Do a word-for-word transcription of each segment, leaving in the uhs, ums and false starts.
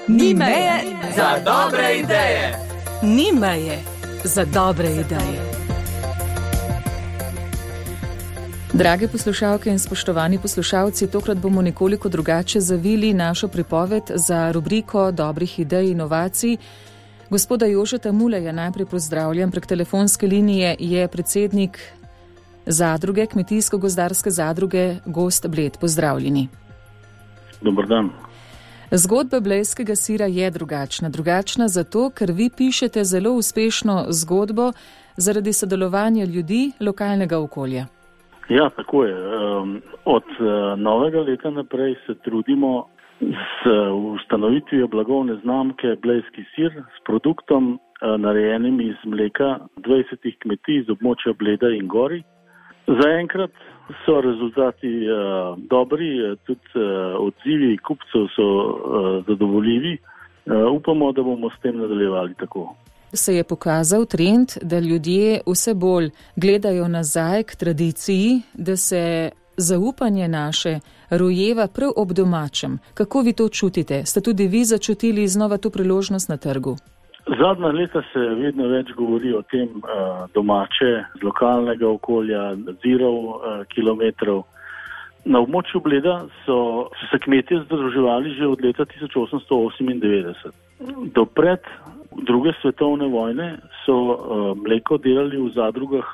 Ni meje za dobre ideje. Ni meje za dobre ideje. Drage poslušalke in spoštovani poslušalci, tokrat bomo nekoliko drugače zavili našo pripoved za rubriko dobrih idej in inovacij. Gospoda Jožeta Muleja najprej pozdravljam prek telefonske linije, je predsednik zadruge, kmetijsko-gozdarske zadruge Gozd Bled. Pozdravljeni. Dobar dan. Zgodba blejskega sira je drugačna. Drugačna zato, ker vi pišete zelo uspešno zgodbo zaradi sodelovanja ljudi lokalnega okolja. Ja, tako je. Od novega leta naprej se trudimo z ustanovitvijo blagovne znamke Blejski sir s produktom narejenim iz mleka dvajsetih kmetij iz območja Bleda in Gori. Zaenkrat so rezultati uh, dobri, tudi uh, odzivi kupcev so uh, zadovoljivi. Uh, upamo, da bomo s tem nadaljevali tako. Se je pokazal trend, da ljudje vse bolj gledajo nazaj k tradiciji, da se zaupanje naše rojeva prav ob domačem. Kako vi to čutite? Ste tudi vi začutili znova to priložnost na trgu? Zadnja leta se vedno več govori o tem uh, domače, z lokalnega okolja, zirov, uh, kilometrov. Na območju Bleda so, so se kmetje združevali že od leta tisoč osemsto osemindevetdeset. Do pred druge svetovne vojne so uh, mleko delali v zadrugah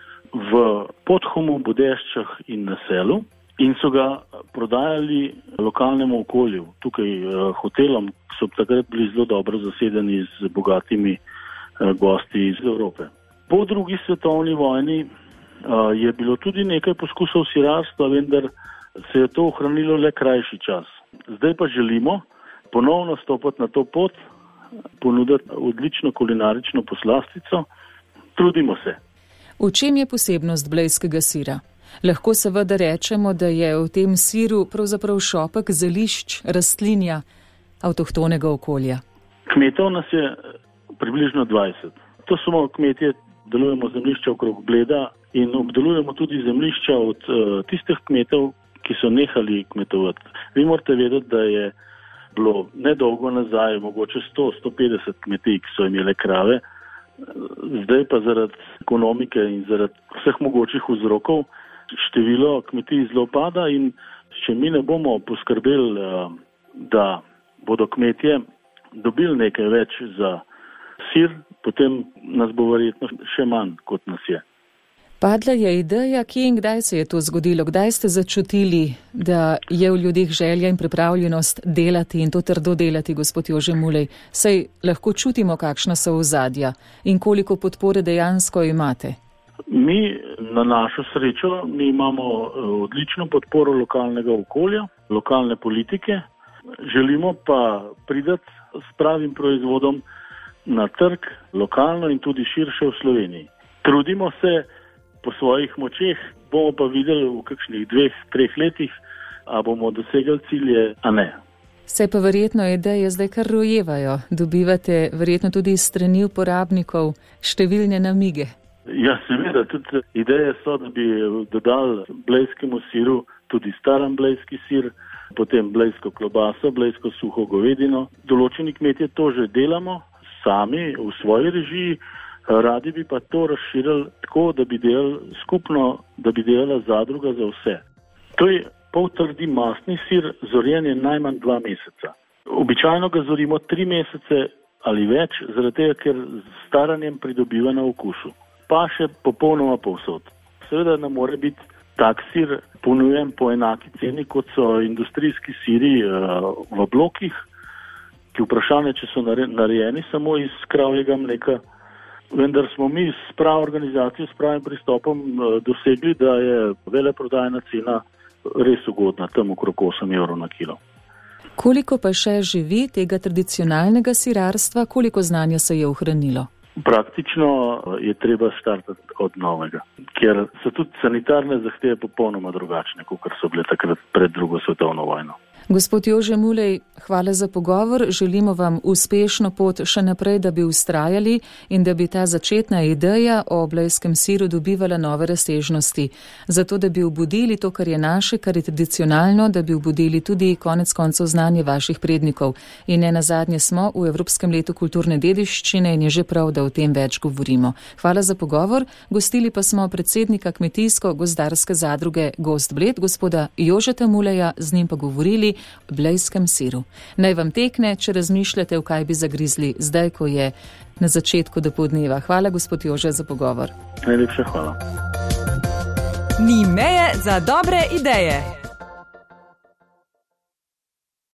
v Podhumu, Budeščah in na Selu in so ga prodajali lokalnemu okolju, tukaj uh, hotelom, so takrat bili zelo dobro zasedeni z bogatimi uh, gosti iz Evrope. Po drugi svetovni vojni uh, je bilo tudi nekaj poskusov sirarstva, vendar se je to ohranilo le krajši čas. Zdaj pa želimo ponovno stopiti na to pot, ponuditi odlično kulinarično poslastico. Trudimo se. V čem je posebnost blejskega sira? Lahko seveda rečemo, da je v tem siru pravzaprav šopek zelišč, rastlinja avtohtonega okolja. Kmetov nas je približno dvajset. To smo kmetje, delujemo zemljišča okrog Bleda in obdelujemo tudi zemljišča od uh, tistih kmetov, ki so nehali kmetovati. Vi morate vedeti, da je bilo nedolgo nazaj mogoče sto do sto petdeset kmetij, ki so imele krave. Zdaj pa zaradi ekonomike in zaradi vseh mogočih vzrokov število kmetij zelo pada in če mi ne bomo poskrbeli, da bodo kmetje dobili nekaj več za sir, potem nas bo verjetno še manj, kot nas je. Padla je ideja, kje in kdaj se je to zgodilo? Kdaj ste začutili, da je v ljudeh želja in pripravljenost delati in to trdo delati, gospod Jože Mulej? Saj lahko čutimo, kakšna so ozadja in koliko podpore dejansko imate. Mi na našo srečo, mi imamo odlično podporo lokalnega okolja, lokalne politike. Želimo pa pridati s pravim proizvodom na trg, lokalno in tudi širše v Sloveniji. Trudimo se po svojih močeh, bomo pa videli v kakšnih dveh, treh letih, a bomo dosegli cilje, a ne. Se pa verjetno ideje zdaj kar rojevajo. Dobivate verjetno tudi iz strani uporabnikov številne namige. Ja, seveda, tudi ideje so, da bi dodali blejskemu siru tudi staran blejski sir, potem blejsko klobaso, blejsko suho govedino. Določeni kmetje to že delamo sami v svoji režiji, radi bi pa to razširili tako, da bi delali skupno, da bi delala zadruga za vse. To je poltrdi mastni sir, zorjen je najmanj dva meseca. Običajno ga zorimo tri mesece ali več, zaradi tega, ker z staranjem pridobiva na okusu. Pa še popolnoma povsod. Seveda ne more biti tak sir ponujen po enaki ceni, kot so industrijski siri uh, v blokih, ki vprašanje, če so narejeni samo iz kravjega mleka. Vendar smo mi s pravo organizacijo, s pravim pristopom uh, dosegli, da je veleprodajna cena res ugodna, tam okrog osem evrov na kilo. Koliko pa še živi tega tradicionalnega sirarstva, koliko znanja se je ohranilo? Praktično je treba štartati od novega, ker so tudi sanitarne zahteve popolnoma drugačne, kot so bile takrat pred drugo svetovno vojno. Gospod Jože Mulej, hvala za pogovor. Želimo vam uspešno pot še naprej, da bi ustrajali in da bi ta začetna ideja o blejskem siru dobivala nove razsežnosti. Zato, da bi obudili to, kar je naše, kar je tradicionalno, da bi obudili tudi konec koncev znanje vaših prednikov. In ne nazadnje smo v Evropskem letu kulturne dediščine in je že prav, da o tem več govorimo. Hvala za pogovor. Gostili pa smo predsednika Kmetijsko-gozdarske zadruge Gozd Bled, gospoda Jožeta Muleja, z njim pa govorili o blejskem siru. Naj vam tekne, če razmišljate, v kaj bi zagrizli zdaj, ko je na začetku dopoldneva. Hvala, gospod Jože, za pogovor. Najlepša hvala. Ni meje za dobre ideje.